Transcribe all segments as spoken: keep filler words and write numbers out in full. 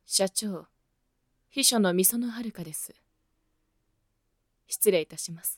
社長、秘書の御園遥です。失礼いたします。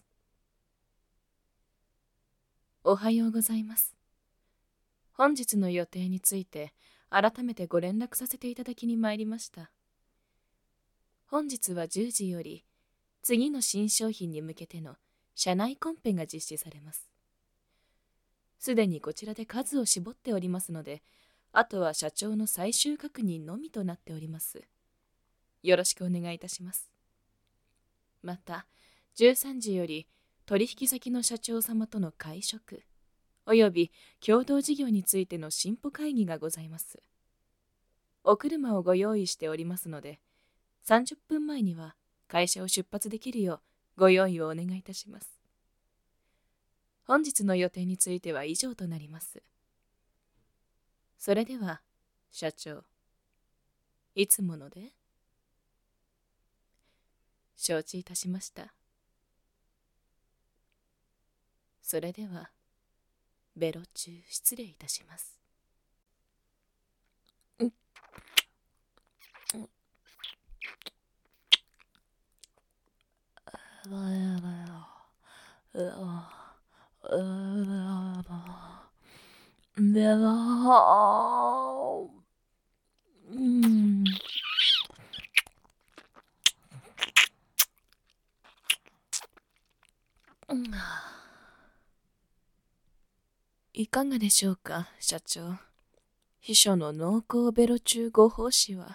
おはようございます。本日の予定について改めてご連絡させていただきに参りました。本日はじゅうじより次の新商品に向けての社内コンペが実施されます。すでにこちらで数を絞っておりますので、あとは社長の最終確認のみとなっております。よろしくお願いいたします。また、じゅうさんじより取引先の社長様との会食、および共同事業についての進歩会議がございます。お車をご用意しておりますので、さんじゅっぷんまえには会社を出発できるようご用意をお願いいたします。本日の予定については以上となります。それでは、社長、いつもので？承知いたしました。それでは、ベロ中失礼いたします。ベロうんいかがでしょうか、社長。秘書の濃厚ベロ中ご奉仕は。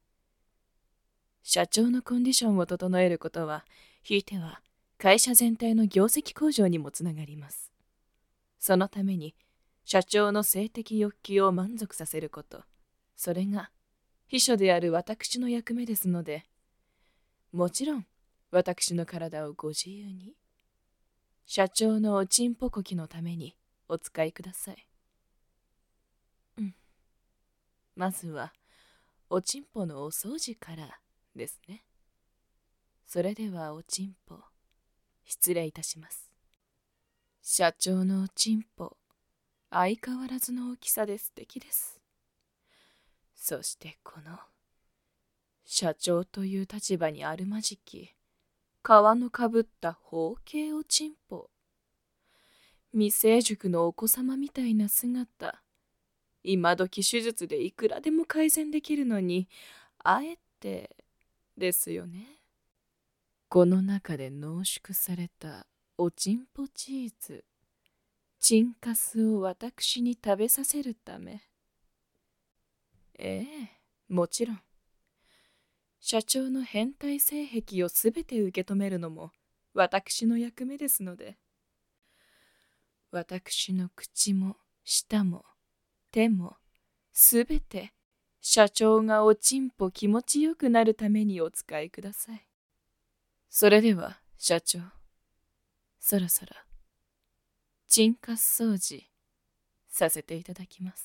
社長のコンディションを整えることは、ひいては会社全体の業績向上にもつながります。そのために、社長の性的欲求を満足させること、それが秘書である私の役目ですので、もちろん私の体をご自由に、社長のおちんぽこきのためにお使いください。うん。まずは、おちんぽのお掃除からですね。それではおちんぽ、失礼いたします。社長のおちんぽ、相変わらずの大きさで素敵です。そしてこの、社長という立場にあるまじき、皮のかぶった包茎おちんぽ。未成熟のお子様みたいな姿。今時手術でいくらでも改善できるのに、あえて、ですよね。この中で濃縮されたおちんぽチーズ、チンカスを私に食べさせるため。ええ、もちろん。社長の変態性癖をすべて受け止めるのも私の役目ですので。私の口も舌も手もすべて社長がおちんぽ気持ちよくなるためにお使いください。それでは社長、そろそろチンカス掃除させていただきます。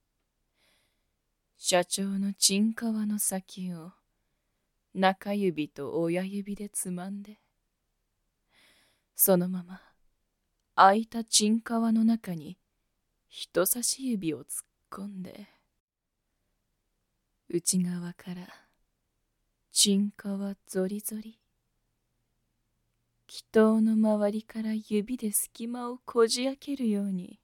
社長のチンカワの先を中指と親指でつまんで、そのまま開いたチンカワの中に人差し指を突っ込んで、内側からチンカワゾリゾリ、気筒の周りから指で隙間をこじ開けるように、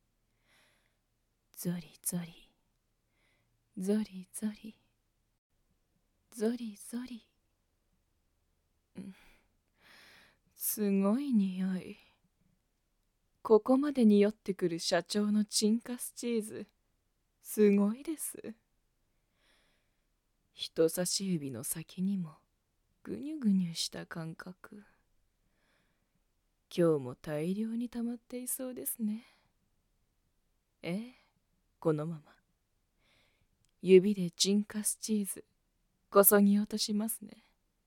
ゾリゾリゾリゾリゾリゾリ、うん、すごい匂い。ここまで匂ってくる社長のチンカスチーズ、すごいです。人差し指の先にもぐにゅぐにゅした感覚。今日も大量に溜まっていそうですね。ええ、このまま指でチンカスチーズこそぎ落としますね。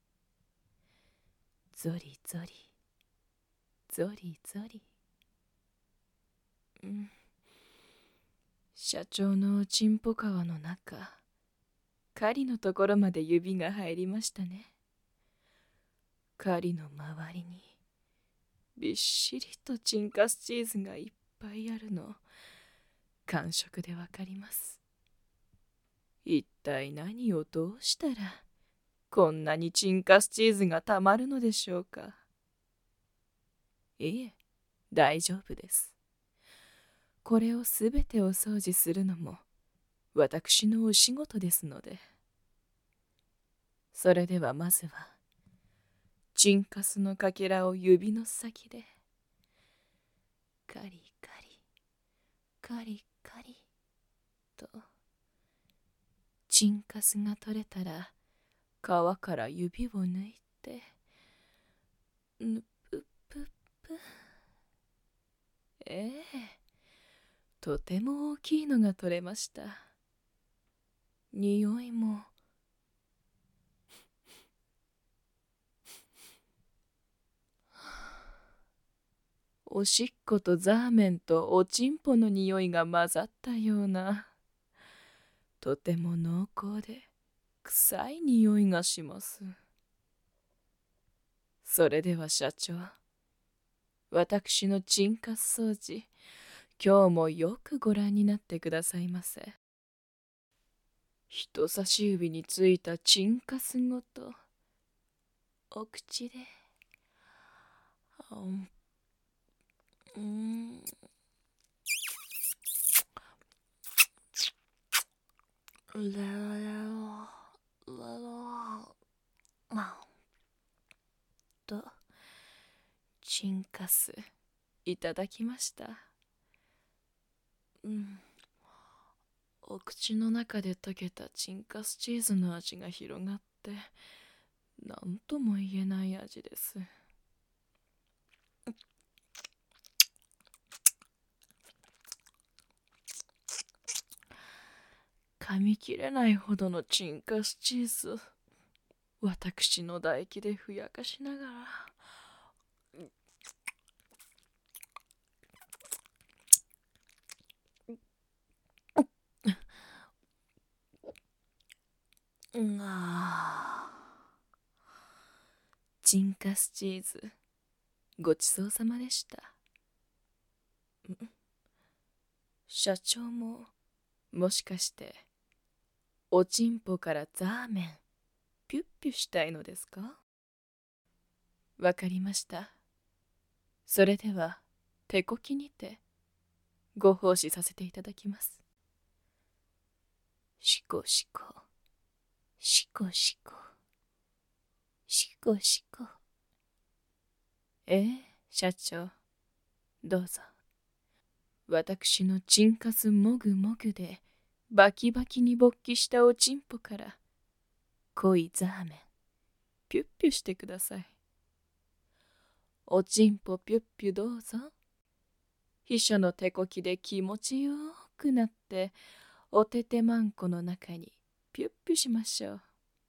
ゾリゾリゾリゾリ、うん、社長のおちんぽ皮の中、狩りのところまで指が入りましたね。狩りの周りにびっしりとチンカスチーズがいっぱいあるの、感触でわかります。 一体何をどうしたらこんなにチンカスチーズがたまるのでしょうか。いえ、大丈夫です。これをすべてお掃除するのも私のお仕事ですので。それではまずはチンカスのかけらを指の先でカリカリカリカリと、チンカスが取れたら皮から指を抜いてぬぷぷぷ。ええ、とても大きいのが取れました。匂いもおしっことザーメンとおちんぽの匂いが混ざったような、とても濃厚で臭い匂いがします。それでは社長、私のチンカス掃除、今日もよくご覧になってくださいませ。人差し指についたチンカスごとお口で、うんうんレロレロレロとチンカスいただきました。うん、お口の中で溶けたチンカスチーズの味が広がって何とも言えない味です。噛み切れないほどのチンカスチーズ、私の唾液でふやかしながら、うんあチンカスチーズ、ごちそうさまでした。社長ももしかしておちんぽからザーメンピュッピュしたいのですか？わかりました。それでは手こきにてご奉仕させていただきます。しこしこしこしこしこしこ。ええ、社長、どうぞ。私のチンカスもぐもぐでバキバキに勃起したおちんぽから濃いザーメンピュッピュしてください。おちんぽピュッピュどうぞ。秘書の手こきで気持ちよくなっておててまんこの中にピュッピュしましょう。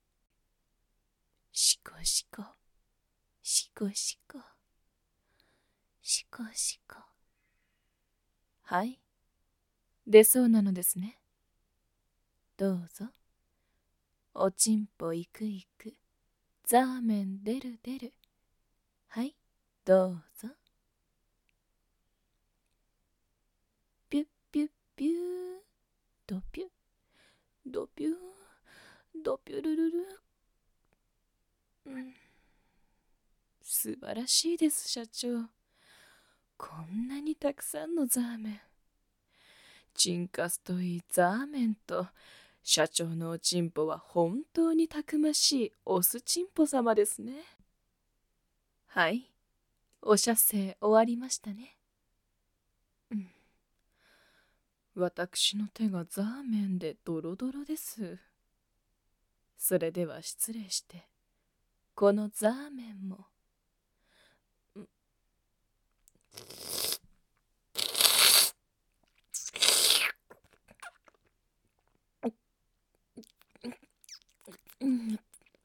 しこしこしこしこしこしこ。はい、出そうなのですね。どうぞ。おちんぽいくいく、ザーメン出る出る。はい、どうぞ。ピュッピュッピュー、ドピュッ、ドピュー、ドピュルルル。うん、素晴らしいです、社長。こんなにたくさんのザーメン。チンカスといいザーメンと、社長のおちんぽは本当にたくましいオスチンポ様ですね。はい、お射精終わりましたね。うん、私の手がザーメンでドロドロです。それでは失礼して、このザーメンも。うん、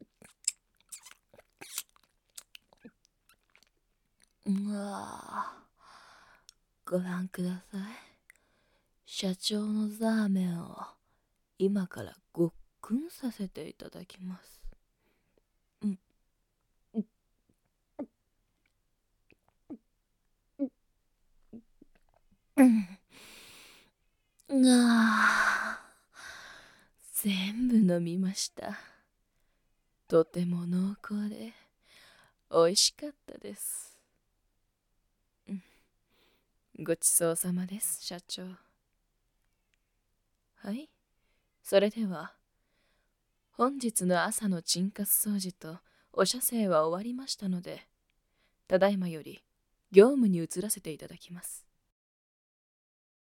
うわご覧ください。社長のザーメンを今からごっくんさせていただきます。うんうん、あ全部飲みました。とても濃厚でおいしかったです。うん、ごちそうさまです、社長。はい、それでは本日の朝の沈活掃除とお写生は終わりましたので、ただいまより業務に移らせていただきます。